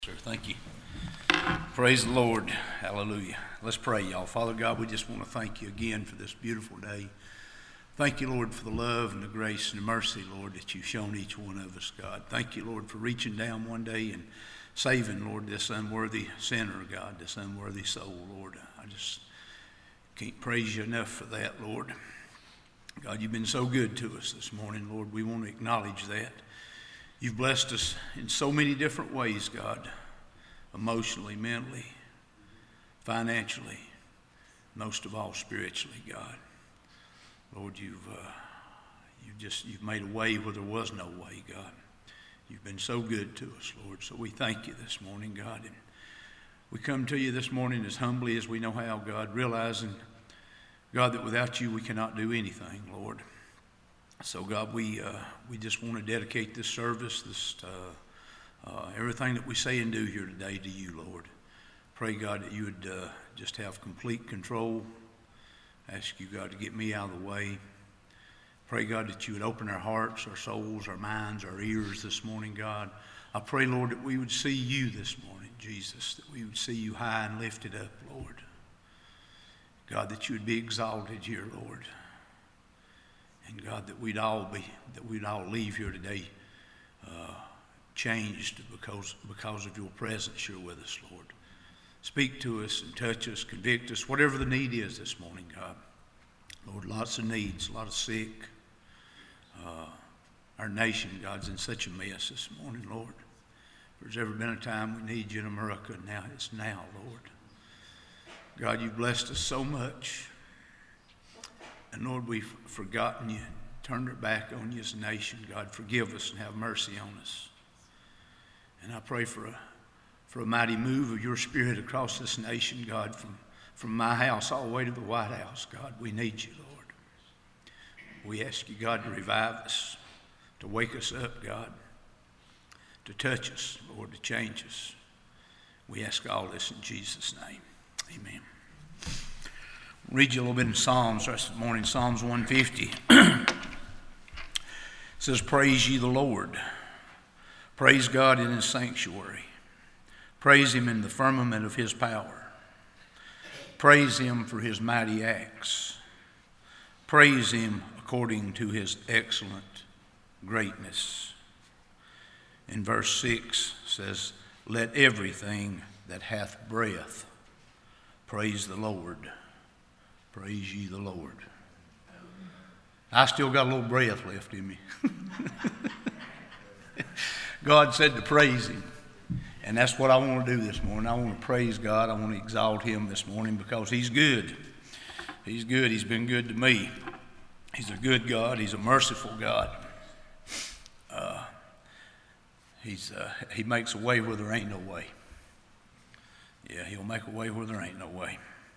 Sir, thank you. Praise the Lord. Hallelujah. Let's pray, y'all. Father God, we just want to thank you again for this beautiful day. Thank you, Lord, for the love and the grace and the mercy, Lord, that you've shown each one of us, God. Thank you, Lord, for reaching down one day and saving, Lord, this unworthy sinner, God, this unworthy soul, Lord. I just can't praise you enough for that, Lord. God, you've been so good to us this morning, Lord. We want to acknowledge that. You've blessed us in so many different ways, God, emotionally, mentally, financially, most of all spiritually, God. Lord, you've made a way where there was no way, God. You've been so good to us, Lord. So we thank you this morning, God. And we come to you this morning as humbly as we know how, God, realizing, God, that without you we cannot do anything, Lord. So, God, we just want to dedicate this service, everything that we say and do here today to you, Lord. Pray, God, that you would just have complete control. Ask you, God, to get me out of the way. Pray, God, that you would open our hearts, our souls, our minds, our ears this morning, God. I pray, Lord, that we would see you this morning, Jesus, that we would see you high and lifted up, Lord. God, that you would be exalted here, Lord. And God, that we'd all leave here today changed because of your presence here with us, Lord. Speak to us and touch us, convict us, whatever the need is this morning, God. Lord, lots of needs, a lot of sick. Our nation, God's in such a mess this morning, Lord. If there's ever been a time we need you in America, now it's now, Lord. God, you've blessed us so much. And Lord, we've forgotten you, turned our back on you as a nation. God, forgive us and have mercy on us. And I pray for a mighty move of your Spirit across this nation, God, from my house all the way to the White House. God, we need you, Lord. We ask you, God, to revive us, to wake us up, God, to touch us, Lord, to change us. We ask all this in Jesus' name. Amen. Read you a little bit in Psalms this morning. Psalms 150. It says, praise ye the Lord. Praise God in his sanctuary. Praise him in the firmament of his power. Praise him for his mighty acts. Praise him according to his excellent greatness. In verse 6 says, let everything that hath breath praise the Lord. Praise ye the Lord. I still got a little breath left in me. God said to praise him. And that's what I want to do this morning. I want to praise God. I want to exalt him this morning because he's good. He's good. He's been good to me. He's a good God. He's a merciful God. He makes a way where there ain't no way. Yeah, he'll make a way where there ain't no way.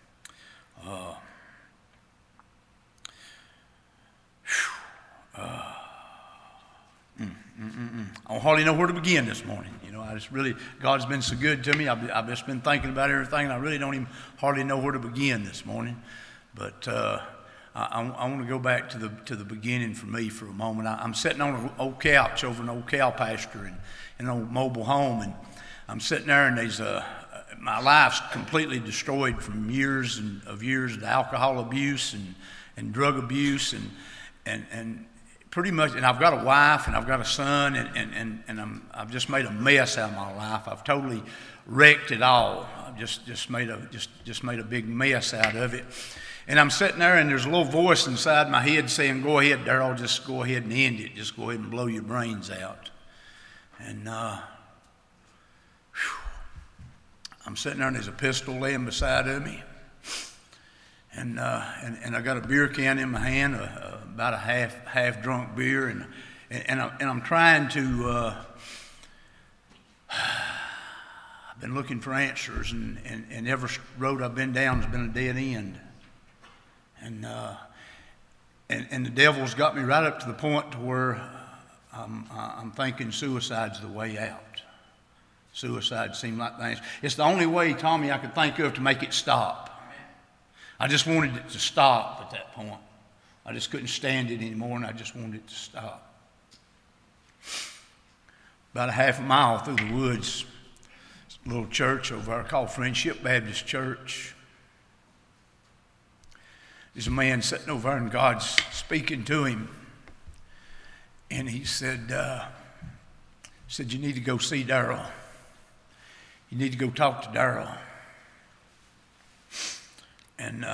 I don't hardly know where to begin this morning. You know, God's been so good to me. I've just been thinking about everything, and I really don't even hardly know where to begin this morning. But I want to go back to the beginning for me for a moment. I'm sitting on an old couch over an old cow pasture in an old mobile home, and I'm sitting there, and there's my life's completely destroyed from years of alcohol abuse and drug abuse and pretty much, and I've got a wife and I've got a son and I've just made a mess out of my life. I've totally wrecked it all. I've just made a big mess out of it. And I'm sitting there, and there's a little voice inside my head saying, "Go ahead, Darrell, just go ahead and end it. Just go ahead and blow your brains out." And I'm sitting there, and there's a pistol laying beside of me. And I got a beer can in my hand, about a half drunk beer, and I'm trying to. I've been looking for answers, and every road I've been down has been a dead end. And the devil's got me right up to the point to where I'm thinking suicide's the way out. Suicide seemed like things. It's the only way, Tommy, I could think of to make it stop. I just wanted it to stop at that point. I just couldn't stand it anymore, and I just wanted it to stop. About a half a mile through the woods, little church over there called Friendship Baptist Church. There's a man sitting over there and God's speaking to him. And he said, you need to go see Darrell. You need to go talk to Darrell. And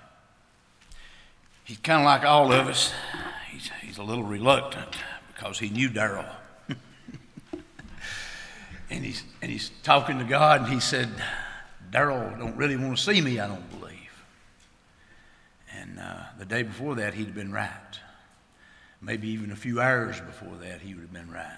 he's kind of like all of us. He's a little reluctant because he knew Darrell. and he's talking to God, and he said, Darrell don't really want to see me, I don't believe. And the day before that, he'd have been right. Maybe even a few hours before that, he would have been right.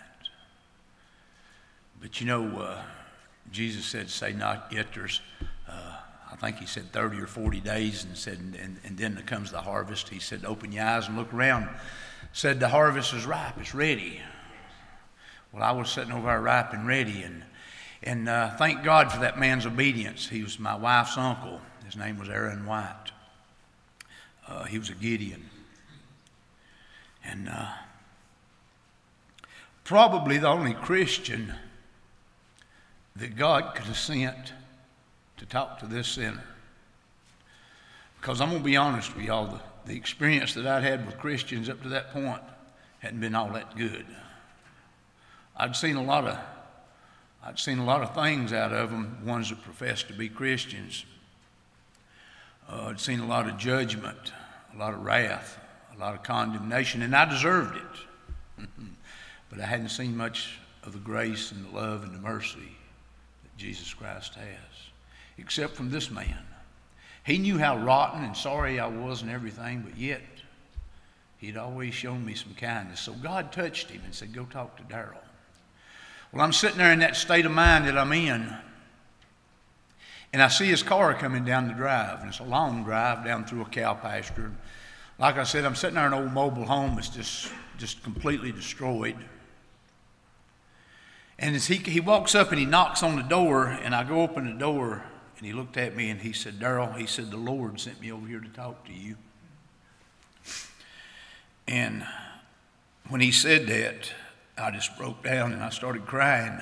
But Jesus said, say not yet. There's, I think he said 30 or 40 days, and said, and then comes the harvest. He said, open your eyes and look around. Said the harvest is ripe, it's ready. Well, I was sitting over there ripe and ready, and thank God for that man's obedience. He was my wife's uncle. His name was Aaron White. He was a Gideon. And probably the only Christian that God could have sent to talk to this sinner. Because I'm going to be honest with y'all, the experience that I'd had with Christians up to that point hadn't been all that good. I'd seen a lot of things out of them, ones that professed to be Christians. I'd seen a lot of judgment, a lot of wrath, a lot of condemnation, and I deserved it. But I hadn't seen much of the grace and the love and the mercy that Jesus Christ has, except from this man. He knew how rotten and sorry I was and everything, but yet he'd always shown me some kindness. So God touched him and said, go talk to Darrell. Well, I'm sitting there in that state of mind that I'm in, and I see his car coming down the drive, and it's a long drive down through a cow pasture. Like I said, I'm sitting there in an old mobile home that's just completely destroyed. And as he walks up and he knocks on the door, and I go open the door, and he looked at me and he said, Darrell, he said, the Lord sent me over here to talk to you. And when he said that, I just broke down and I started crying.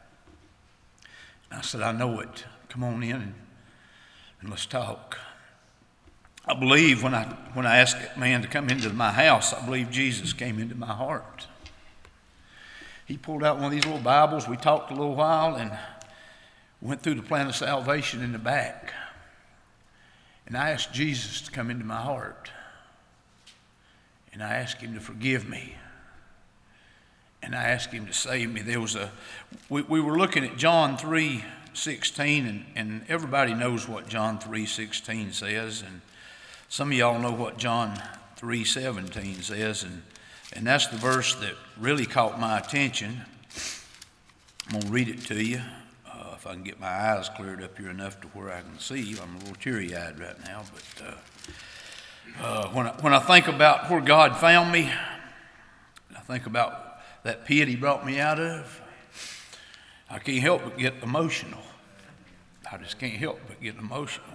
I said, I know it. Come on in and let's talk. I believe when I asked that man to come into my house, I believe Jesus came into my heart. He pulled out one of these little Bibles. We talked a little while and went through the plan of salvation in the back. And I asked Jesus to come into my heart. And I asked him to forgive me. And I asked him to save me. We were looking at John 3:16, and everybody knows what John 3:16 says, and some of y'all know what John 3:17 says, and that's the verse that really caught my attention. I'm going to read it to you if I can get my eyes cleared up here enough to where I can see. I'm a little teary-eyed right now, but when I think about where God found me, I think about that pit he brought me out of, I can't help but get emotional. I just can't help but get emotional.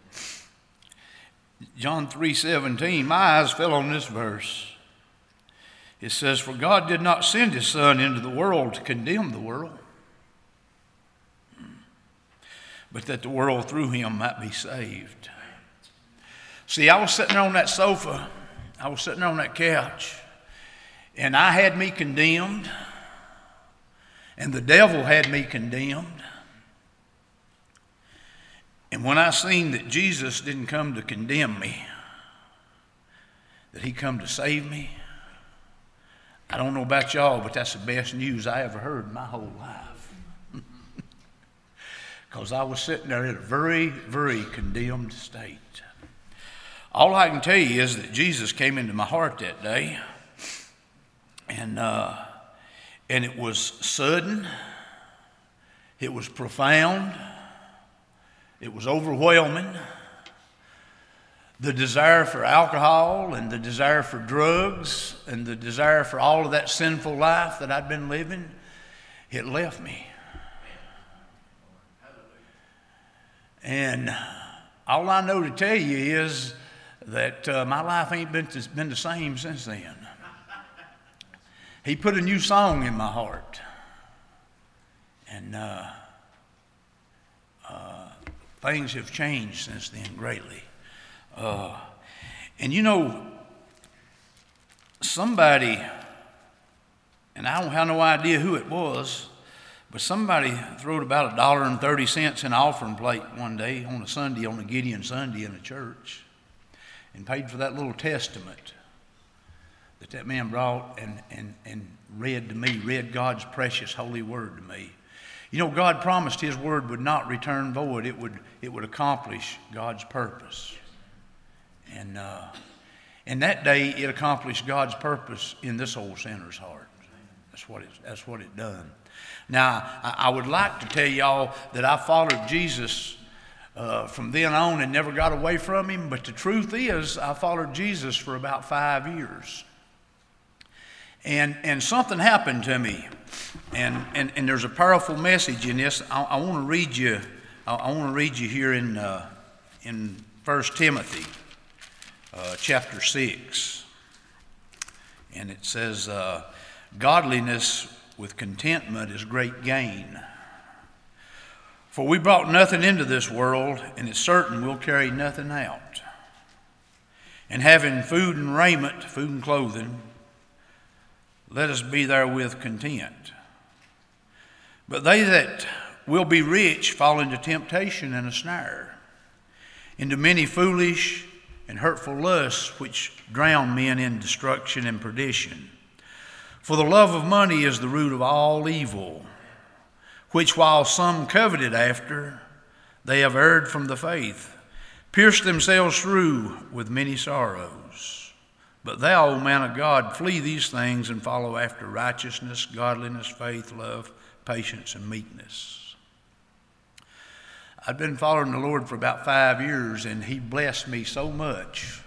John 3:17, my eyes fell on this verse. It says, for God did not send his Son into the world to condemn the world, but that the world through him might be saved. See, I was sitting there on that sofa, I was sitting there on that couch, and I had me condemned, and the devil had me condemned. And when I seen that Jesus didn't come to condemn me, that he come to save me, I don't know about y'all, but that's the best news I ever heard in my whole life. Because I was sitting there in a very, very condemned state. All I can tell you is that Jesus came into my heart that day, and it was sudden, it was profound, it was overwhelming. The desire for alcohol and the desire for drugs and the desire for all of that sinful life that I'd been living, it left me. And all I know to tell you is that my life ain't been the same since then. He put a new song in my heart. And things have changed since then greatly. And you know, somebody, and I don't have no idea who it was, but somebody threw about $1.30 in an offering plate one day on a Sunday, on a Gideon Sunday in a church, and paid for that little testament that man brought and read to me, read God's precious holy word to me. You know, God promised his word would not return void. It would accomplish God's purpose. And that day it accomplished God's purpose in this old sinner's heart. That's what it done. Now, I would like to tell y'all that I followed Jesus from then on and never got away from him, but the truth is I followed Jesus for about 5 years. And something happened to me, and there's a powerful message in this. I want to read you. I want to read you here in 1 Timothy chapter 6, and it says, "Godliness with contentment is great gain. For we brought nothing into this world, and it's certain we'll carry nothing out. And having food and raiment, food and clothing, let us be therewith content. But they that will be rich fall into temptation and a snare, into many foolish and hurtful lusts, which drown men in destruction and perdition. For the love of money is the root of all evil, which while some coveted after, they have erred from the faith, pierced themselves through with many sorrows. But thou, O man of God, flee these things and follow after righteousness, godliness, faith, love, patience, and meekness." I've been following the Lord for about 5 years, and he blessed me so much.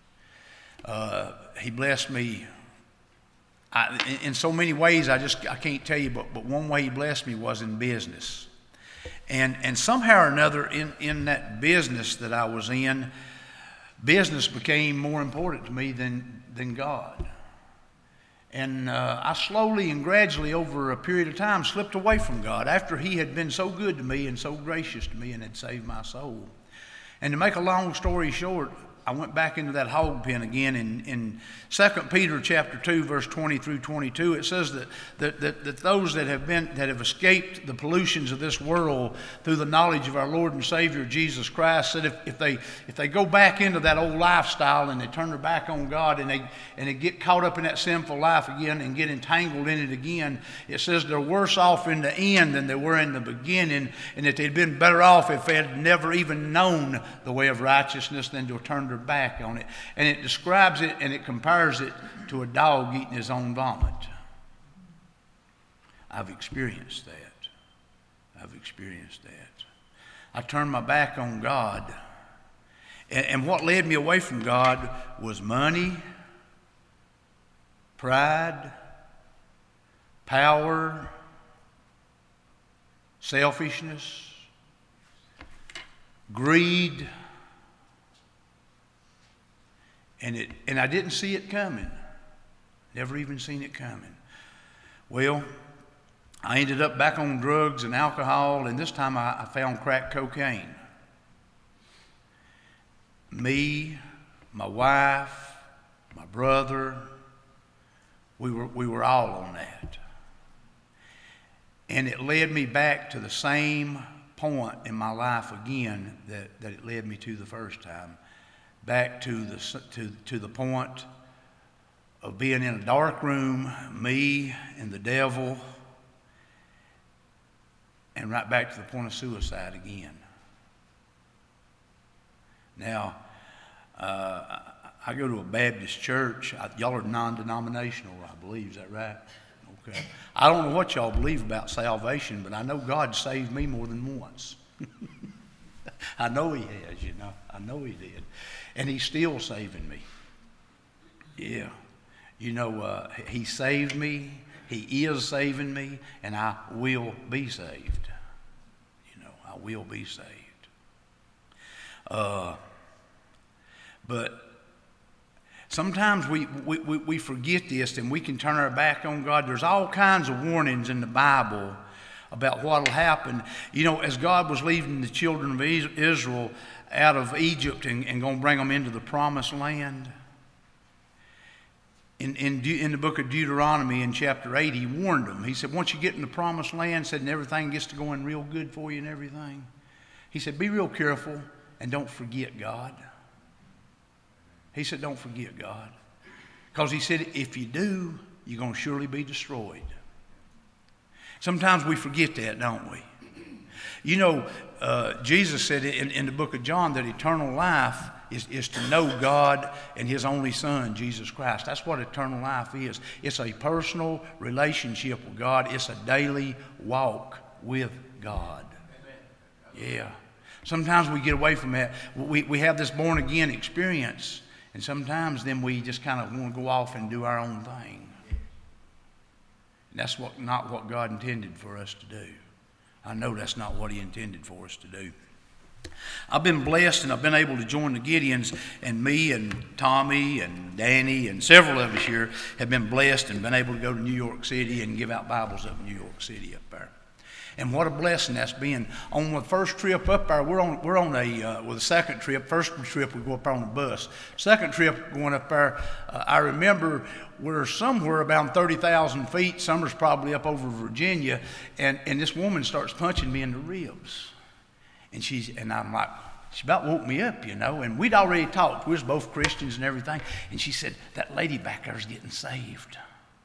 He blessed me in so many ways. I can't tell you, but one way he blessed me was in business. And somehow or another in that business that I was in, business became more important to me than God. And I slowly and gradually over a period of time slipped away from God after he had been so good to me and so gracious to me and had saved my soul. And to make a long story short, I went back into that hog pen again. In 2 Peter chapter 2, verse 20 through 22, it says that those that have escaped the pollutions of this world through the knowledge of our Lord and Savior Jesus Christ, that if they go back into that old lifestyle and they turn their back on God and they get caught up in that sinful life again and get entangled in it again, it says they're worse off in the end than they were in the beginning, and that they'd been better off if they had never even known the way of righteousness than to have turned their back on it. And it describes it and it compares it to a dog eating his own vomit. I've experienced that. I turned my back on God. And what led me away from God was money, pride, power, selfishness, greed. And I didn't see it coming. Never even seen it coming. Well, I ended up back on drugs and alcohol, and this time I found crack cocaine. Me, my wife, my brother, we were all on that. And it led me back to the same point in my life again that it led me to the first time. Back to the point of being in a dark room, me and the devil, and right back to the point of suicide again. Now, I go to a Baptist church. Y'all are non-denominational, I believe. Is that right? Okay. I don't know what y'all believe about salvation, but I know God saved me more than once. I know he has, you know. I know he did. And he's still saving me. Yeah. You know, he saved me. He is saving me. And I will be saved. You know, I will be saved. But sometimes we forget this and we can turn our back on God. There's all kinds of warnings in the Bible about what will happen. You know, as God was leading the children of Israel out of Egypt and going to bring them into the promised land, in the book of Deuteronomy in chapter 8, he warned them. He said, once you get in the promised land, said, and everything gets to going real good for you and everything, he said, be real careful and don't forget God. He said, don't forget God. Because he said, if you do, you're going to surely be destroyed. Sometimes we forget that, don't we? You know, Jesus said in the book of John that eternal life is to know God and his only Son, Jesus Christ. That's what eternal life is. It's a personal relationship with God. It's a daily walk with God. Yeah. Sometimes we get away from that. We have this born-again experience, and sometimes then we just kind of want to go off and do our own thing. And that's not what God intended for us to do. I know that's not what he intended for us to do. I've been blessed, and I've been able to join the Gideons, and me and Tommy and Danny and several of us here have been blessed and been able to go to New York City and give out Bibles up in New York City up there. And what a blessing that's been. On the first trip up there, we're on the second trip. First trip we go up there on the bus. Second trip going up there, I remember we're somewhere about 30,000 feet. Summer's probably up over Virginia, and this woman starts punching me in the ribs. And I'm like, she about woke me up, you know. And we'd already talked. We was both Christians and everything. And she said, that lady back there's getting saved.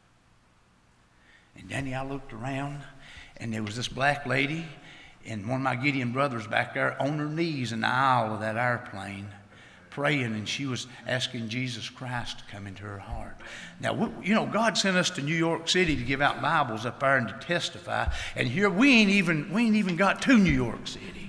And Danny, I looked around, and there was this black lady and one of my Gideon brothers back there on her knees in the aisle of that airplane praying, and she was asking Jesus Christ to come into her heart. Now, you know, God sent us to New York City to give out Bibles up there and to testify, and here we ain't even got to New York City.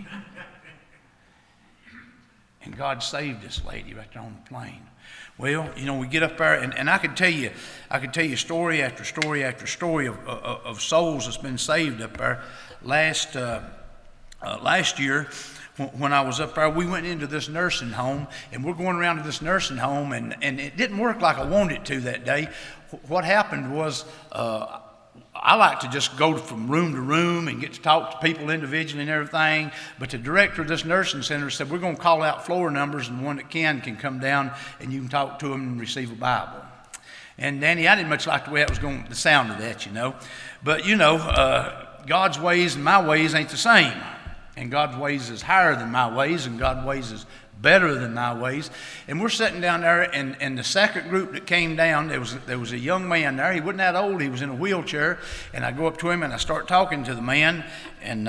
And God saved this lady right there on the plane. Well, you know, we get up there, and I could tell you story after story after story of souls that's been saved up there. Last year, when I was up there, we went into this nursing home, and we're going around to this nursing home, and it didn't work like I wanted it to that day. What happened was, I like to just go from room to room and get to talk to people individually and everything. But the director of this nursing center said, we're going to call out floor numbers, and one that can come down and you can talk to them and receive a Bible. And Danny, I didn't much like the way that was going, the sound of that, you know. But, you know, God's ways and my ways ain't the same. And God's ways is higher than my ways, and God's ways is better than my ways. And we're sitting down there, and the second group that came down, there was a young man there. He wasn't that old. He was in a wheelchair. And I go up to him, and I start talking to the man. And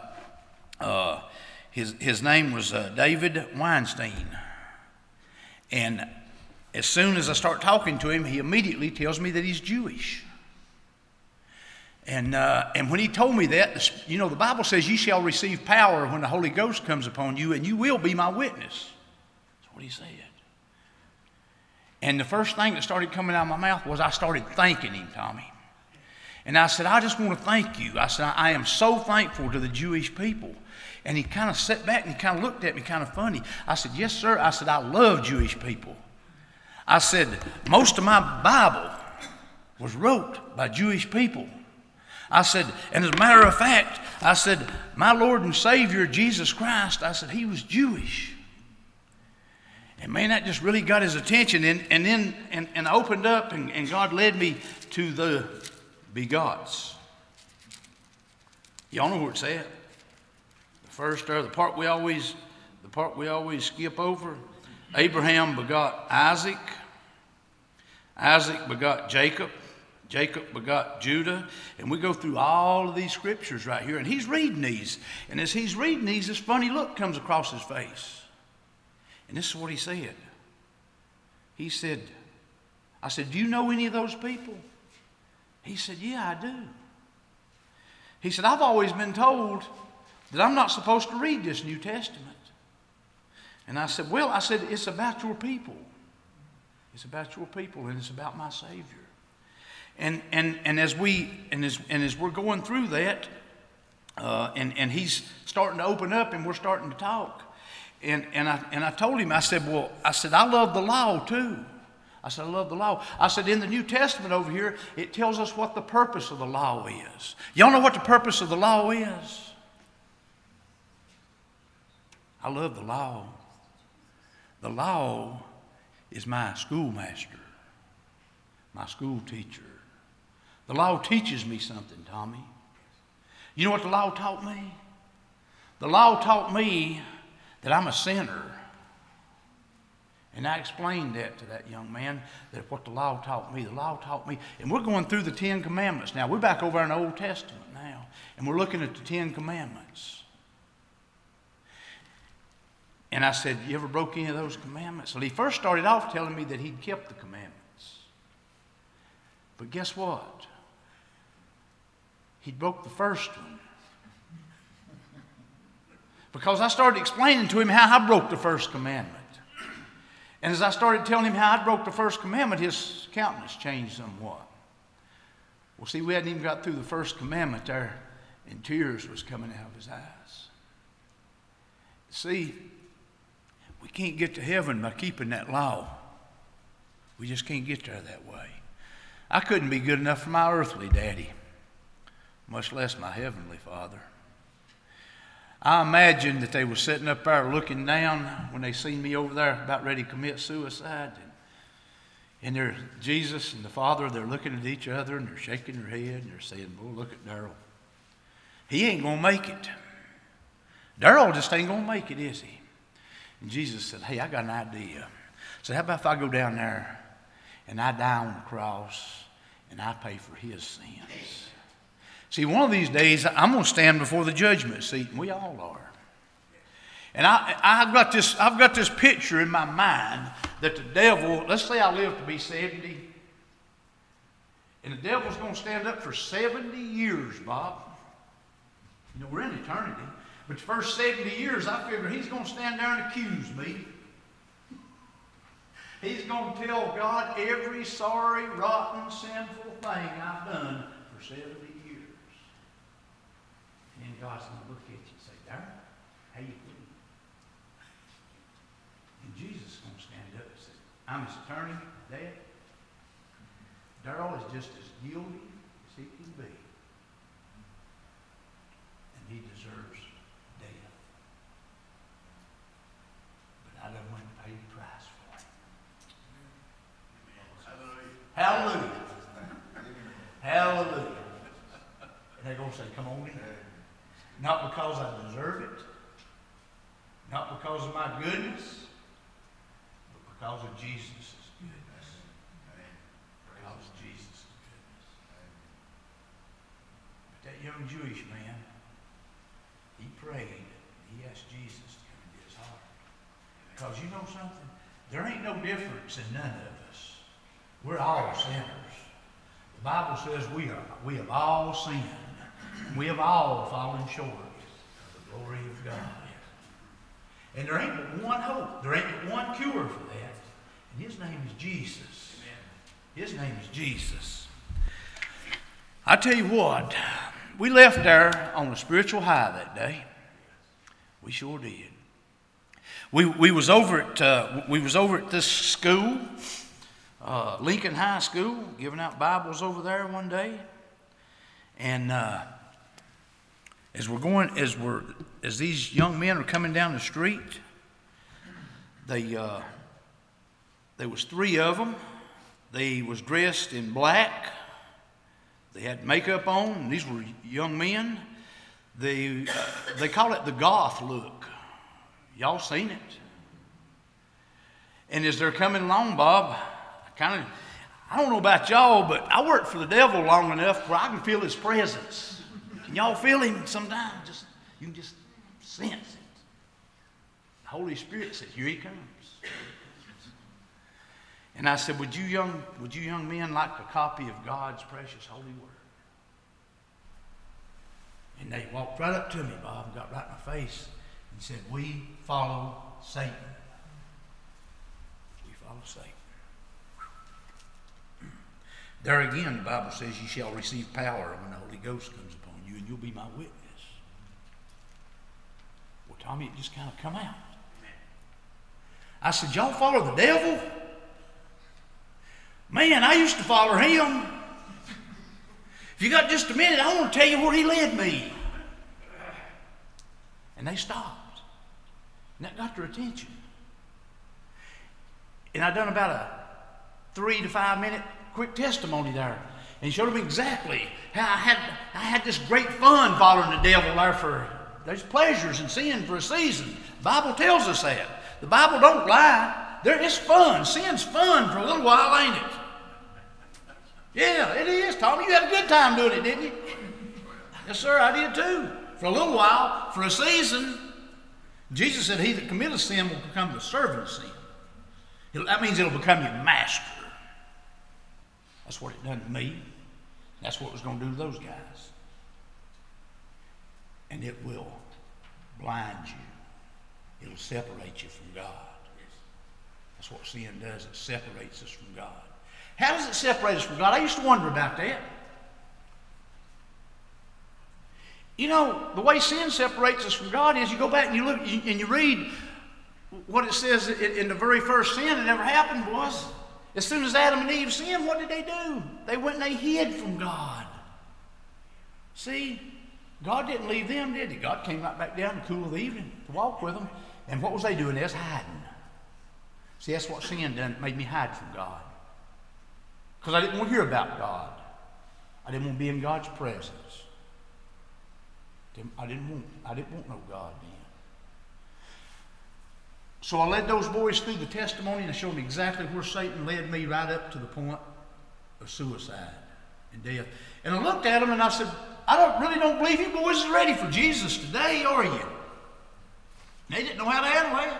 his name was David Weinstein. And as soon as I start talking to him, he immediately tells me that he's Jewish. And when he told me that, you know, the Bible says, you shall receive power when the Holy Ghost comes upon you, and you will be my witness. That's what he said. And the first thing that started coming out of my mouth was I started thanking him, Tommy. And I said, I just want to thank you. I said, I am so thankful to the Jewish people. And he kind of sat back and he kind of looked at me kind of funny. I said, yes, sir. I said, I love Jewish people. I said, most of my Bible was wrote by Jewish people. I said, and as a matter of fact, I said, my Lord and Savior, Jesus Christ, I said, he was Jewish. And man, that just really got his attention. And then I opened up, and God led me to the begots. Y'all know where it's at. The first, or the part we always skip over. Abraham begot Isaac. Isaac begot Jacob. Jacob begot Judah. And we go through all of these scriptures right here. And he's reading these. And as he's reading these, this funny look comes across his face. And this is what he said. He said, I said, do you know any of those people? He said, yeah, I do. He said, I've always been told that I'm not supposed to read this New Testament. And I said, well, it's about your people. It's about your people, and it's about my Savior. And as we're going through that, and he's starting to open up, and we're starting to talk. And I told him, I said, I love the law too. I said, I love the law. I said, in the New Testament over here, it tells us what the purpose of the law is. Y'all know what the purpose of the law is? I love the law. The law is my schoolmaster, my school teacher. The law teaches me something, Tommy. You know what the law taught me? The law taught me that I'm a sinner. And I explained that to that young man, that what the law taught me. The law taught me, and we're going through the 10 Commandments now. We're back over in the Old Testament now, and we're looking at the 10 Commandments. And I said, you ever broke any of those commandments? Well, he first started off telling me that he'd kept the commandments. But guess what? He broke the first one. Because I started explaining to him how I broke the first commandment. And as I started telling him how I broke the first commandment, his countenance changed somewhat. Well, see, we hadn't even got through the first commandment there, and tears was coming out of his eyes. See, we can't get to heaven by keeping that law. We just can't get there that way. I couldn't be good enough for my earthly daddy, much less my heavenly Father. I imagine that they were sitting up there looking down when they seen me over there about ready to commit suicide. And they're, Jesus and the Father, they're looking at each other and they're shaking their head and they're saying, boy, look at Darrell. He ain't going to make it. Darrell just ain't going to make it, is he? And Jesus said, hey, I got an idea. So how about if I go down there and I die on the cross and I pay for his sins? See, one of these days, I'm going to stand before the judgment seat, and we all are. And I've got this picture in my mind that the devil, let's say I live to be 70, and the devil's going to stand up for 70 years, Bob. You know, we're in eternity. But the first 70 years, I figure he's going to stand there and accuse me. He's going to tell God every sorry, rotten, sinful thing I've done for 70 years. And God's going to look at you and say, Darrell, how you doing? And Jesus is going to stand up and say, I'm his attorney, Dad. Darrell is just as guilty as he can be. And he deserves death. But I done went and paid the price for him. Hallelujah. Hallelujah. And they're going to say, come on in. Not because I deserve it, not because of my goodness, but because of Jesus' goodness. Because of Jesus' goodness. But that young Jewish man, he prayed, he asked Jesus to come into his heart. Because you know something? There ain't no difference in none of us. We're all sinners. The Bible says we have all sinned. We have all fallen short of the glory of God. And there ain't but one hope. There ain't but one cure for that. And his name is Jesus. His name is Jesus. I tell you what, we left there on a spiritual high that day. We sure did. We was over at this school, Lincoln High School, giving out Bibles over there one day. And as these young men are coming down the street, there was 3 of them. They was dressed in black. They had makeup on. And these were young men. They call it the goth look. Y'all seen it? And as they're coming along, Bob, I don't know about y'all, but I worked for the devil long enough where I can feel his presence. Can y'all feel him sometimes? You can just sense it. The Holy Spirit says, here he comes. And I said, would you young men like a copy of God's precious holy word? And they walked right up to me, Bob, and got right in my face and said, we follow Satan. We follow Satan. There again, the Bible says, you shall receive power when the Holy Ghost comes upon you, and you'll be my witness. Well, Tommy, it just kind of come out. I said, y'all follow the devil? Man, I used to follow him. If you got just a minute, I want to tell you where he led me. And they stopped. And that got their attention. And I done about a 3 to 5 minute quick testimony there. And he showed them exactly how I had this great fun following the devil there for there's pleasures in sin for a season. The Bible tells us that. The Bible don't lie. It's fun. Sin's fun for a little while, ain't it? Yeah, it is, Tommy. You had a good time doing it, didn't you? Yes, sir, I did too. For a little while, for a season. Jesus said, he that committeth sin will become the servant of sin. That means it'll become your master. That's what it done to me. That's what it was going to do to those guys. And it will blind you. It'll separate you from God. That's what sin does. It separates us from God. How does it separate us from God? I used to wonder about that. You know, the way sin separates us from God is you go back and you look and you read what it says in the very first sin that ever happened was, as soon as Adam and Eve sinned, what did they do? They went and they hid from God. See, God didn't leave them, did he? God came right back down in the cool of the evening to walk with them. And what was they doing? They was hiding. See, that's what sin done. It made me hide from God. Because I didn't want to hear about God. I didn't want to be in God's presence. I didn't want no God then. So I led those boys through the testimony and I showed them exactly where Satan led me right up to the point of suicide and death. And I looked at them and I said, I really don't believe you boys are ready for Jesus today, are you? And they didn't know how to handle it.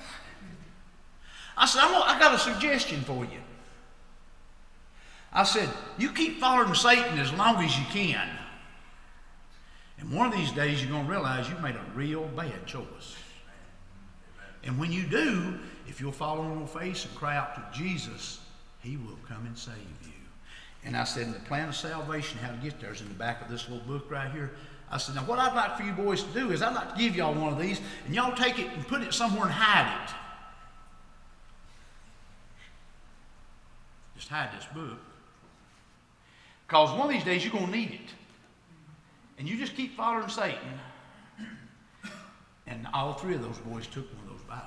I said, I got a suggestion for you. I said, you keep following Satan as long as you can. And one of these days you're going to realize you've made a real bad choice. And when you do, if you'll fall on your face and cry out to Jesus, he will come and save you. And I said, the plan of salvation, how to get there, is in the back of this little book right here. I said, now what I'd like for you boys to do is I'd like to give y'all one of these, and y'all take it and put it somewhere and hide it. Just hide this book. Because one of these days you're going to need it. And you just keep following Satan. And all three of those boys took one of those Bibles.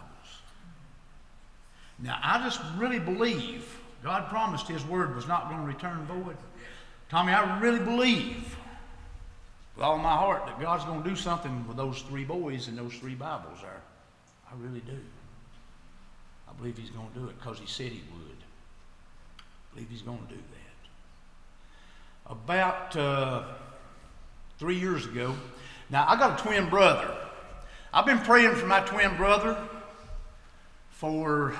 Now, I just really believe God promised his word was not going to return void. Tommy, I really believe with all my heart that God's going to do something with those three boys and those three Bibles there. I really do. I believe he's going to do it because he said he would. I believe he's going to do that. About 3 years ago, now I got a twin brother. I've been praying for my twin brother for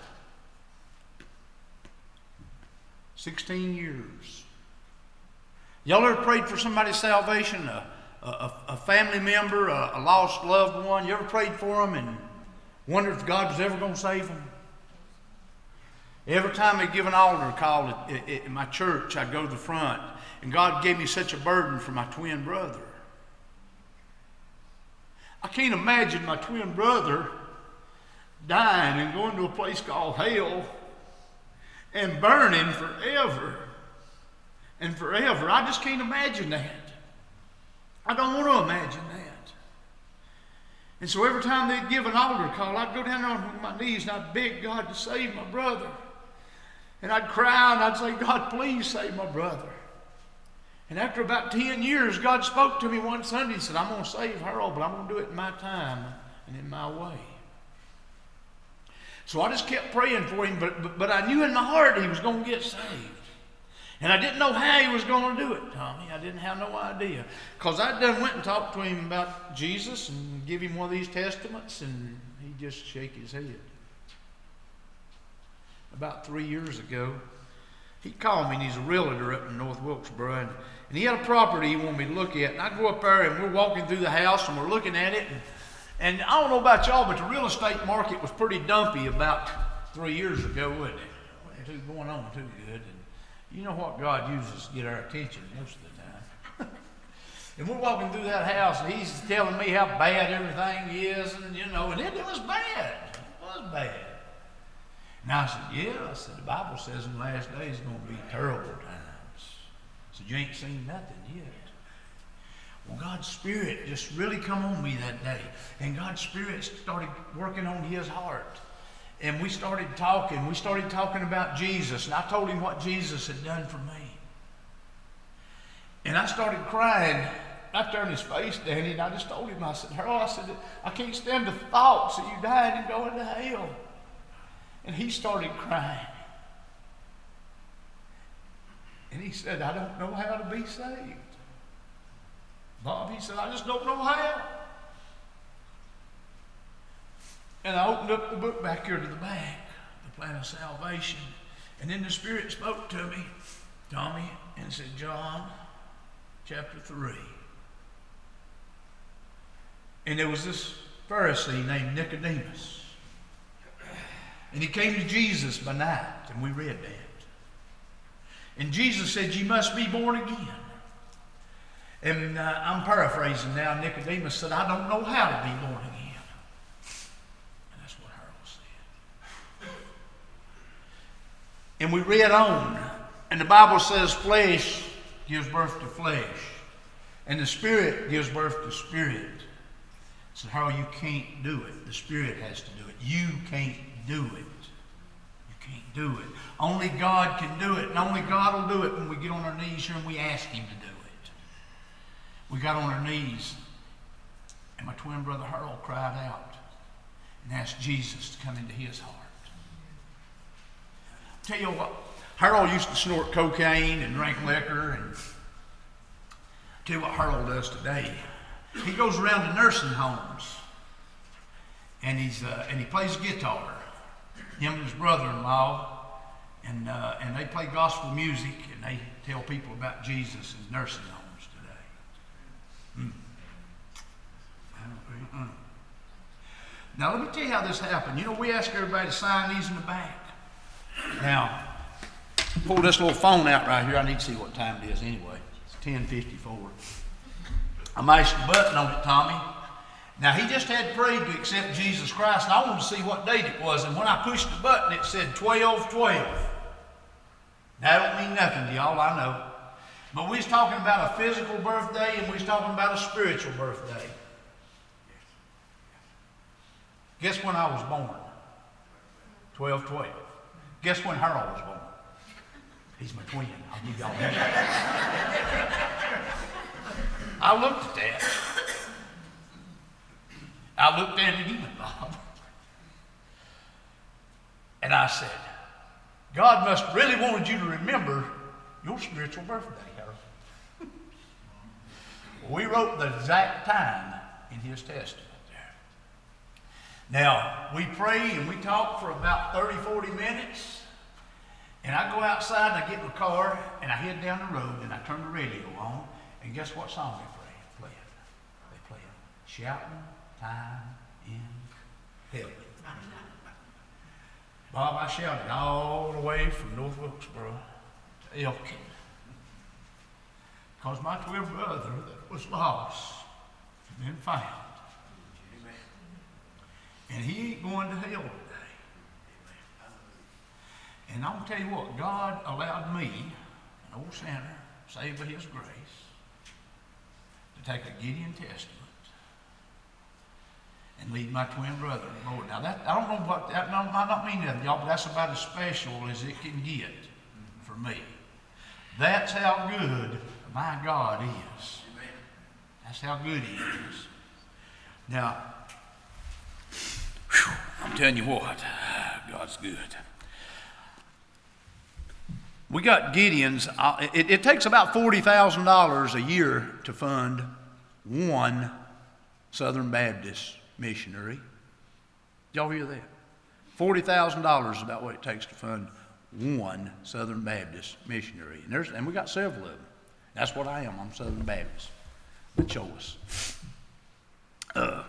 16 years. Y'all ever prayed for somebody's salvation, a family member, a lost loved one? You ever prayed for them and wondered if God was ever going to save them? Every time they give an altar call at my church, I'd go to the front, and God gave me such a burden for my twin brother. I can't imagine my twin brother dying and going to a place called hell and burning forever and forever. I just can't imagine that. I don't want to imagine that. And so every time they'd give an altar call, I'd go down there on my knees and I'd beg God to save my brother. And I'd cry and I'd say, God, please save my brother. And after about 10 years, God spoke to me one Sunday and said, I'm going to save Harold, but I'm going to do it in my time and in my way. So I just kept praying for him, but I knew in my heart he was going to get saved. And I didn't know how he was going to do it, Tommy. I didn't have no idea. Because I done went and talked to him about Jesus and give him one of these testaments, and he just shake his head. About 3 years ago, he called me, and he's a realtor up in North Wilkesboro, and he had a property he wanted me to look at. And I go up there, and we're walking through the house, and we're looking at it. And I don't know about y'all, but the real estate market was pretty dumpy about 3 years ago, wasn't it? It wasn't going on too good. And you know what God uses to get our attention most of the time. And we're walking through that house, and he's telling me how bad everything is, and and it was bad. It was bad. And I said, yeah. I said, the Bible says in the last days it's going to be terrible times. I said, you ain't seen nothing yet. Well, God's Spirit just really come on me that day. And God's Spirit started working on his heart. And we started talking. We started talking about Jesus. And I told him what Jesus had done for me. And I started crying. I turned his face, Danny, and I just told him, I said, Harold, I said, I can't stand the thoughts that you dying and going to hell. And he started crying. And he said, I don't know how to be saved. Bob, he said, I just don't know how. And I opened up the book back here to the back, the plan of salvation. And then the Spirit spoke to me, Tommy, and said, John, chapter 3. And there was this Pharisee named Nicodemus. And he came to Jesus by night, and we read that. And Jesus said, you must be born again. And I'm paraphrasing now. Nicodemus said, I don't know how to be born again. And that's what Harold said. And we read on. And the Bible says flesh gives birth to flesh. And the Spirit gives birth to spirit. So Harold, you can't do it. The Spirit has to do it. You can't do it. You can't do it. Only God can do it. And only God will do it when we get on our knees here and we ask him to do it. We got on our knees, and my twin brother Harold cried out and asked Jesus to come into his heart. I'll tell you what, Harold used to snort cocaine and drink liquor, and I'll tell you what Harold does today. He goes around to nursing homes, and he plays guitar. Him and his brother-in-law, and they play gospel music, and they tell people about Jesus in nursing homes. Now, let me tell you how this happened. You know, we ask everybody to sign these in the back. Now, pull this little phone out right here. I need to see what time it is anyway. It's 10:54. I mashed the button on it, Tommy. Now, he just had prayed to accept Jesus Christ, and I wanted to see what date it was. And when I pushed the button, it said 12/12. That don't mean nothing to y'all, I know. But we was talking about a physical birthday, and we was talking about a spiritual birthday. Guess when I was born? 12/12. Guess when Harold was born? He's my twin. I'll give y'all that. I looked at that. I looked at it even, Bob. And I said, God must really wanted you to remember your spiritual birthday, Harold. We wrote the exact time in his testament there. Now, we pray and we talk for about 30, 40 minutes. And I go outside and I get in my car and I head down the road and I turn the radio on. And guess what song they play? They play Shouting Time in Heaven. Bob, I shouted all the way from North Wilkesboro to Elkin. Because my twin brother that was lost had been found. Amen. And he ain't going to hell today. Amen. And I'm going to tell you what, God allowed me, an old sinner, saved by his grace, to take a Gideon Testament and lead my twin brother in the Lord. Now, that, I don't know what that might not mean nothing, y'all, but that's about as special as it can get for me. That's how good my God is. That's how good he is. Now, I'm telling you what, God's good. We got Gideon's. It takes about $40,000 a year to fund one Southern Baptist missionary. Did y'all hear that? $40,000 is about what it takes to fund one Southern Baptist missionary. And we got several of them. That's what I am. I'm Southern Baptist. By choice. How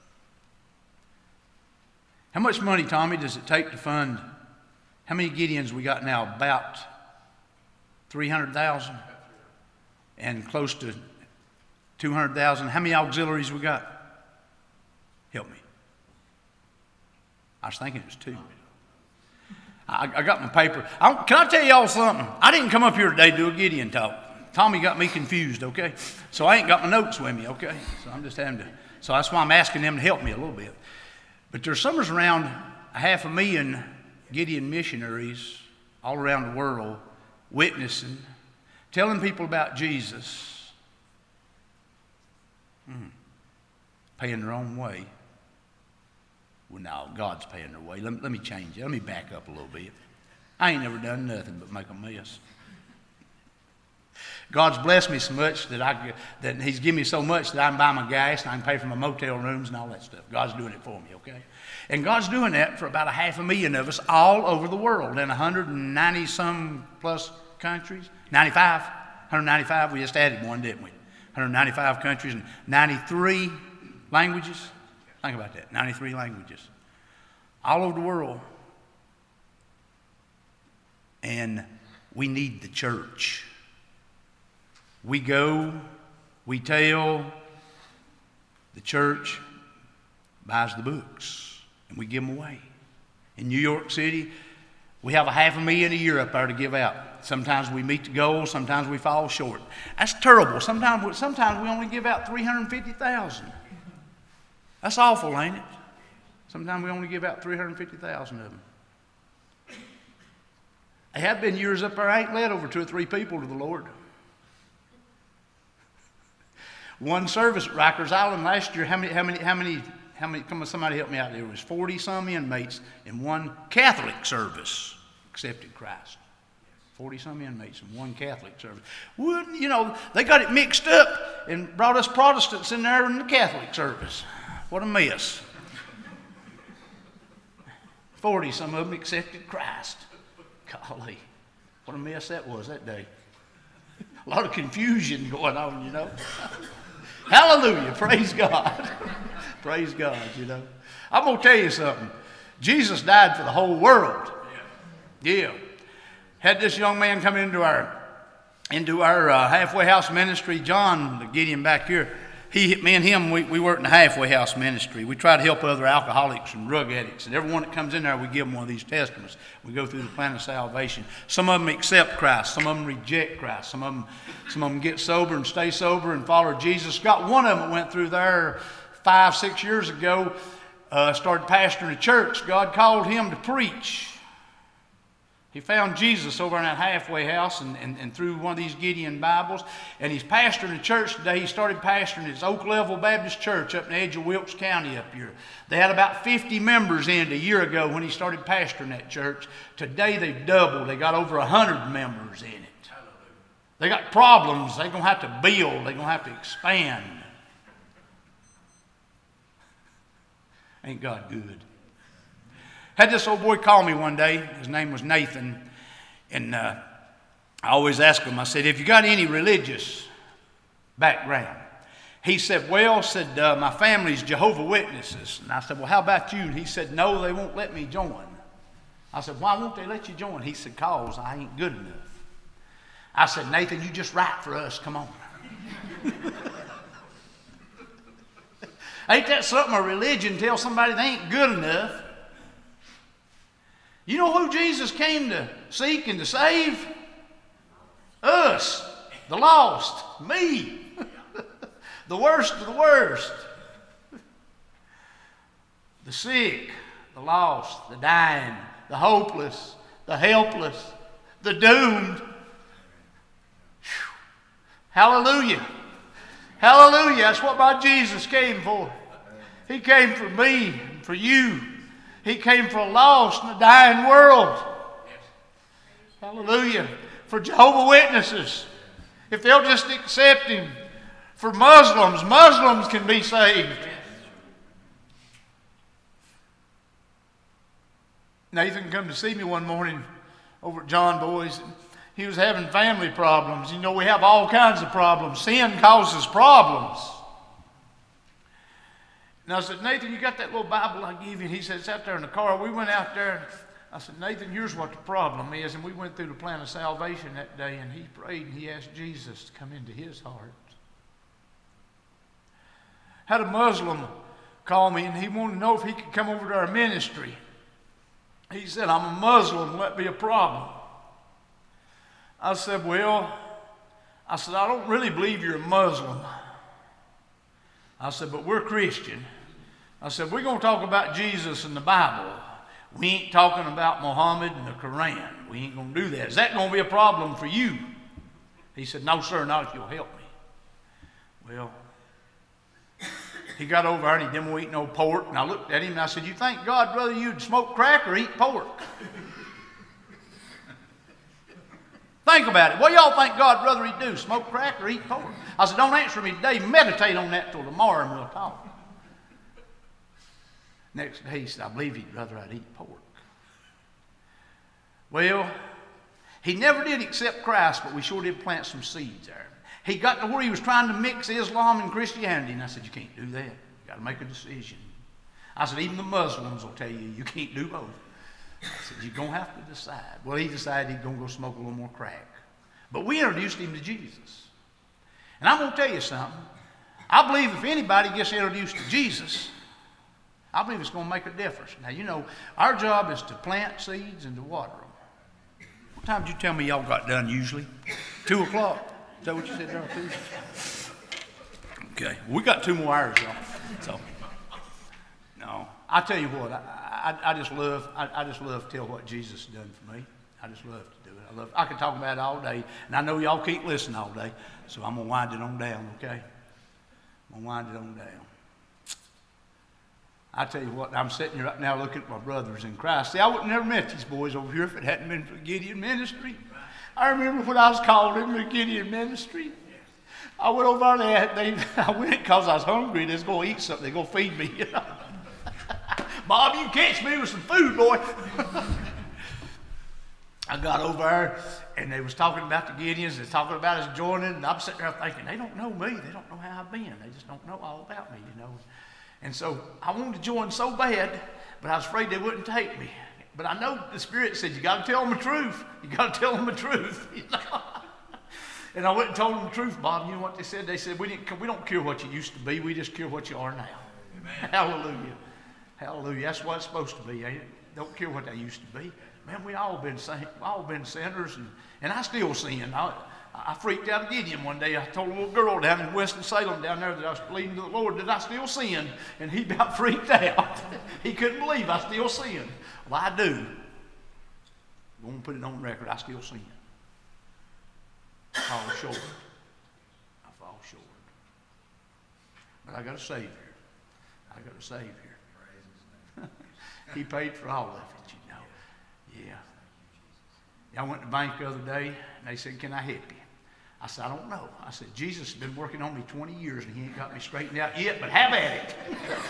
much money, Tommy, does it take to fund? How many Gideons we got now? About 300,000 and close to 200,000. How many auxiliaries we got? Help me. I was thinking it was 2. I got my paper. Can I tell y'all something? I didn't come up here today to do a Gideon talk. Tommy got me confused, okay? So I ain't got my notes with me, okay? So I'm just having to, so that's why I'm asking them to help me a little bit. But there's somewhere around 500,000 Gideon missionaries all around the world witnessing, telling people about Jesus, paying their own way. Well, no, God's paying their way. Let me change it. Let me back up a little bit. I ain't never done nothing but make a mess. God's blessed me so much that He's given me so much that I can buy my gas and I can pay for my motel rooms and all that stuff. God's doing it for me, okay? And God's doing that for about 500,000 of us all over the world in 190-some plus countries. 195. We just added one, didn't we? 195 countries and 93 languages. Think about that, 93 languages. All over the world. And we need the church. We go, we tell, the church buys the books, and we give them away. In New York City, we have 500,000 a year up there to give out. Sometimes we meet the goal, sometimes we fall short. That's terrible. Sometimes we only give out 350,000. That's awful, ain't it? Sometimes we only give out 350,000 of them. There have been years up there I ain't led over 2 or 3 people to the Lord. One service at Rikers Island last year, how many, come on, somebody help me out there. There was 40-some inmates in one Catholic service accepted Christ. 40-some inmates in one Catholic service. Wouldn't, they got it mixed up and brought us Protestants in there in the Catholic service. What a mess. 40-some of them accepted Christ. Golly, what a mess that was that day. A lot of confusion going on, Hallelujah. Praise God. Praise God, I'm going to tell you something. Jesus died for the whole world. Yeah. Had this young man come into our halfway house ministry. John, the Gideon back here, me and him, we work in the halfway house ministry. We try to help other alcoholics and drug addicts. And everyone that comes in there, we give them one of these testaments. We go through the plan of salvation. Some of them accept Christ. Some of them reject Christ. Some of them get sober and stay sober and follow Jesus. Got one of them that went through there 5-6 years ago, started pastoring a church. God called him to preach. He found Jesus over in that halfway house and through one of these Gideon Bibles. And he's pastoring a church today. He started pastoring his Oak Level Baptist Church up in the edge of Wilkes County up here. They had about 50 members in a year ago when he started pastoring that church. Today they've doubled. They got over 100 members in it. They got problems. They're going to have to build. They're going to have to expand. Ain't God good? Had this old boy call me one day. His name was Nathan. And I always ask him, I said, have you got any religious background? He said, my family's Jehovah's Witnesses. And I said, well, how about you? And he said, no, they won't let me join. I said, why won't they let you join? He said, cause I ain't good enough. I said, Nathan, you just write for us. Come on. Ain't that something, a religion tells somebody they ain't good enough? You know who Jesus came to seek and to save? Us, the lost, me, the worst of the worst. The sick, the lost, the dying, the hopeless, the helpless, the doomed. Whew. Hallelujah. Hallelujah. That's what my Jesus came for. He came for me and for you. He came for a lost and a dying world. Hallelujah. For Jehovah's Witnesses, if they'll just accept him. For Muslims can be saved. Nathan come to see me one morning over at John Boy's. He was having family problems. We have all kinds of problems. Sin causes problems. And I said, Nathan, you got that little Bible I gave you? And he said, it's out there in the car. We went out there. And I said, Nathan, here's what the problem is. And we went through the plan of salvation that day. And he prayed and he asked Jesus to come into his heart. Had a Muslim call me and he wanted to know if he could come over to our ministry. He said, I'm a Muslim, will that be a problem? I said, I don't really believe you're a Muslim. I said, but we're Christian. I said, we're going to talk about Jesus and the Bible. We ain't talking about Muhammad and the Quran. We ain't going to do that. Is that going to be a problem for you? He said, no, sir, not if you'll help me. Well, he got over there and he didn't want to eat no pork. And I looked at him and I said, you think God rather you'd smoke crack or eat pork? Think about it. What do y'all think God rather he'd do, smoke crack or eat pork? I said, don't answer me today. Meditate on that till tomorrow and we'll talk. Next day he said, I believe he'd rather I'd eat pork. Well, he never did accept Christ, but we sure did plant some seeds there. He got to where he was trying to mix Islam and Christianity, and I said, you can't do that. You got to make a decision. I said, even the Muslims will tell you, you can't do both. I said, you're going to have to decide. Well, he decided he's going to go smoke a little more crack. But we introduced him to Jesus. And I'm going to tell you something. I believe if anybody gets introduced to Jesus, I believe it's going to make a difference. Now, you know, our job is to plant seeds and to water them. What time did you tell me y'all got done usually? 2 o'clock. Is that what you said there? 2? Okay. We got 2 more hours, y'all. So, no. I tell you what, I just love to tell what Jesus has done for me. I just love to do it. I could talk about it all day, and I know y'all can't listen all day, so I'm going to wind it on down, okay? I'm going to wind it on down. I tell you what, I'm sitting here right now looking at my brothers in Christ. See, I would have never met these boys over here if it hadn't been for the Gideon Ministry. I remember when I was called in the Gideon Ministry. I went over there, I went because I was hungry. They was going to eat something. They going to feed me. You know? Bob, you catch me with some food, boy. I got over there, and they was talking about the Gideons. They was talking about us joining, and I'm sitting there thinking, they don't know me. They don't know how I've been. They just don't know all about me, you know. And so I wanted to join so bad, but I was afraid they wouldn't take me. But I know the Spirit said, you got to tell them the truth. You got to tell them the truth. You know? And I went and told them the truth, Bob. You know what they said? They said, we don't care what you used to be. We just care what you are now. Amen. Hallelujah. Hallelujah. That's what it's supposed to be, ain't it? Don't care what they used to be. Man, we all been sinners, and I still sin. I freaked out at Gideon one day. I told a little girl down in Winston-Salem down there that I was believing to the Lord that I still sin, and he about freaked out. He couldn't believe I still sin. Well, I do. I'm going to put it on record. I still sin. I fall short. But I got a Savior. He paid for all of it, you know. Yeah. I went to the bank the other day, and they said, can I help you? I said, I don't know. I said, Jesus has been working on me 20 years, and he ain't got me straightened out yet, but have at it.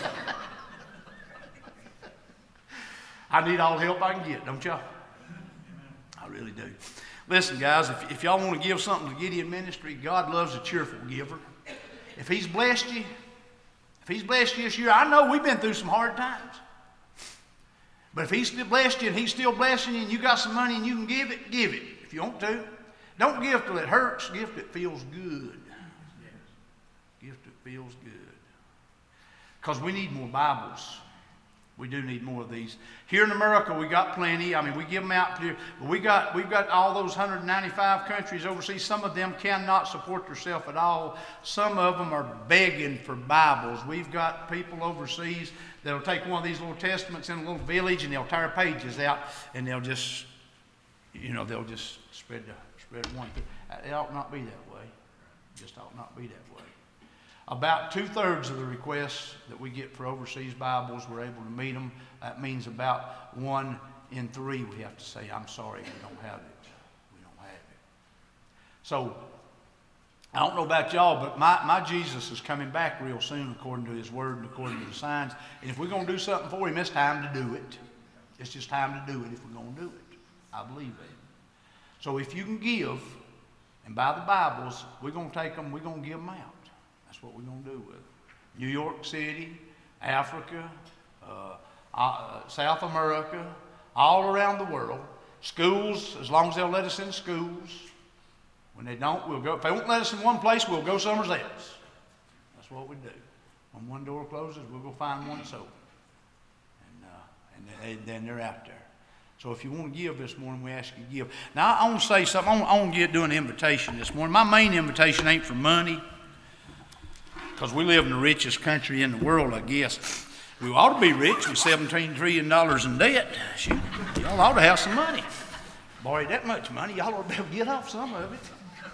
I need all the help I can get, don't y'all? I really do. Listen, guys, if y'all want to give something to Gideon Ministry, God loves a cheerful giver. If he's blessed you this year, I know we've been through some hard times. But if he's still blessed you and he's still blessing you and you got some money and you can give it, give it. If you want to. Don't give till it hurts. Give till it feels good. Give till it feels good. Because we need more Bibles. We do need more of these. Here in America, we got plenty. I mean, we give them out here. But we've got all those 195 countries overseas. Some of them cannot support themselves at all. Some of them are begging for Bibles. We've got people overseas that'll take one of these little testaments in a little village and they'll tear pages out and they'll just spread one. It ought not be that way. It just ought not be that way. About 2/3 of the requests that we get for overseas Bibles, we're able to meet them. That means about 1 in 3 we have to say, I'm sorry, we don't have it. We don't have it. So, I don't know about y'all, but my Jesus is coming back real soon according to his word and according to the signs. And if we're going to do something for him, it's time to do it. It's just time to do it if we're going to do it. I believe that. So if you can give and buy the Bibles, we're going to take them, we're going to give them out. That's what we're going to do with it. New York City, Africa, South America, all around the world. Schools, as long as they'll let us in schools. When they don't, we'll go. If they won't let us in one place, we'll go somewhere else. That's what we do. When one door closes, we'll go find one that's open. And then they're out there. So if you want to give this morning, we ask you to give. Now, I want to say something. I want to do an invitation this morning. My main invitation ain't for money, because we live in the richest country in the world, I guess. We ought to be rich with $17 trillion in debt. Shoot, y'all ought to have some money. Borrowed that much money, y'all ought to be able to get off some of it.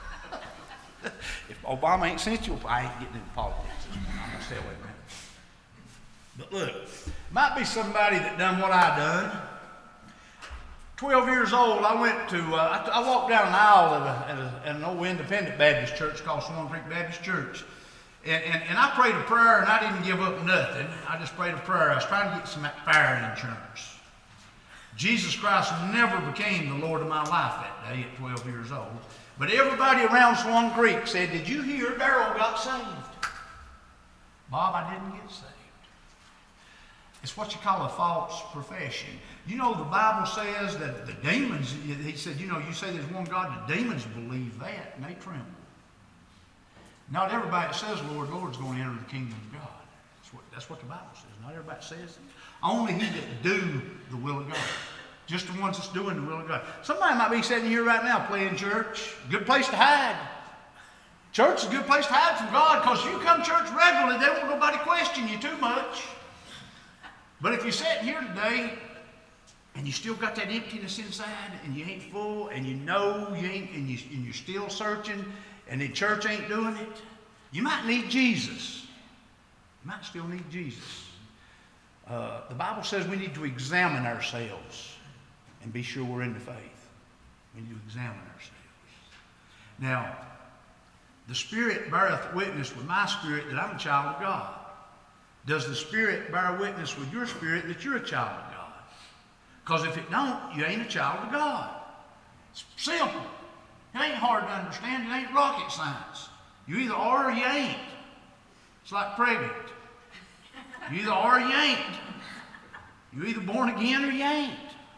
If Obama ain't sent you, I ain't getting into politics this morning. I'm going to stay away from that. But look, might be somebody that done what I done. 12 years old, I went to, I walked down an aisle at an old independent Baptist church called Swan Creek Baptist Church. And I prayed a prayer, and I didn't give up nothing. I just prayed a prayer. I was trying to get some fire insurance. Jesus Christ never became the Lord of my life that day at 12 years old. But everybody around Swan Creek said, "Did you hear Darrell got saved?" Bob, I didn't get saved. It's what you call a false profession. You know, the Bible says that the demons, he said, you know, you say there's one God, the demons believe that, and they tremble. Not everybody that says, "Lord, Lord," is going to enter the kingdom of God. That's what the Bible says. Not everybody says it. Only he that do the will of God. Just the ones that's doing the will of God. Somebody might be sitting here right now playing church. Good place to hide. Church is a good place to hide from God, because you come to church regularly, they won't nobody question you too much. But if you're sitting here today and you still got that emptiness inside, and you ain't full, and you know you ain't, and you're still searching, and the church ain't doing it, you might need Jesus. You might still need Jesus. The Bible says we need to examine ourselves and be sure we're in the faith. We need to examine ourselves. Now, the Spirit beareth witness with my spirit that I'm a child of God. Does the Spirit bear witness with your spirit that you're a child of God? Because if it don't, you ain't a child of God. It's simple. It ain't hard to understand. It ain't rocket science. You either are or you ain't. It's like pregnant. You either are or you ain't. You're either born again or you ain't.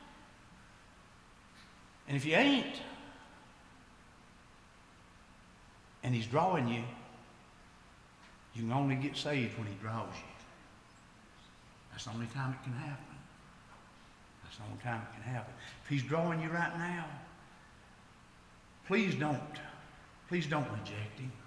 And if you ain't, and he's drawing you, you can only get saved when he draws you. That's the only time it can happen. That's the only time it can happen. If he's drawing you right now, please don't reject him.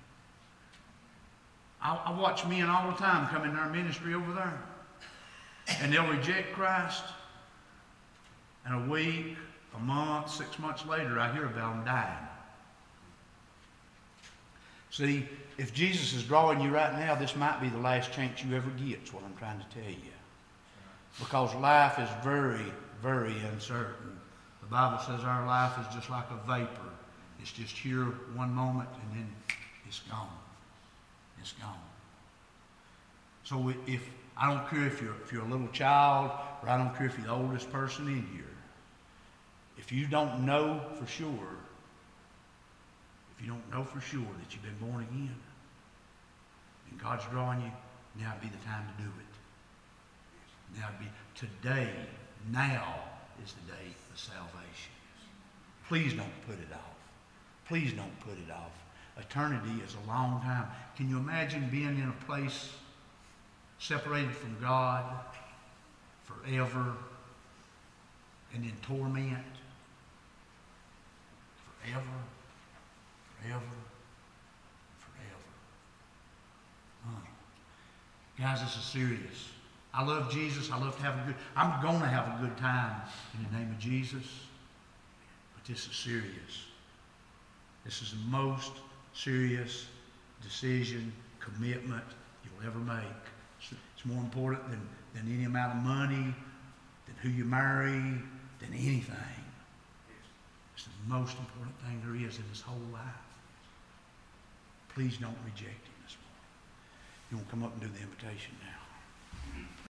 I watch men all the time come in our ministry over there, and they'll reject Christ, and a week, a month, 6 months later, I hear about them dying. See, if Jesus is drawing you right now, this might be the last chance you ever get, is what I'm trying to tell you. Because life is very, very uncertain. The Bible says our life is just like a vapor. It's just here one moment and then it's gone. It's gone. So if I don't care if you're a little child, or I don't care if you're the oldest person in here, if you don't know for sure, that you've been born again, and God's drawing you, now would be the time to do it. Now is the day of salvation. Please don't put it off. Please don't put it off. Eternity is a long time. Can you imagine being in a place separated from God forever, and in torment? Forever. Guys, this is serious. I love Jesus. I'm going to have a good time in the name of Jesus. But this is serious. This is the most serious decision, commitment you'll ever make. It's more important than any amount of money, than who you marry, than anything. It's the most important thing there is in this whole life. Please don't reject him this morning. You want to come up and do the invitation now?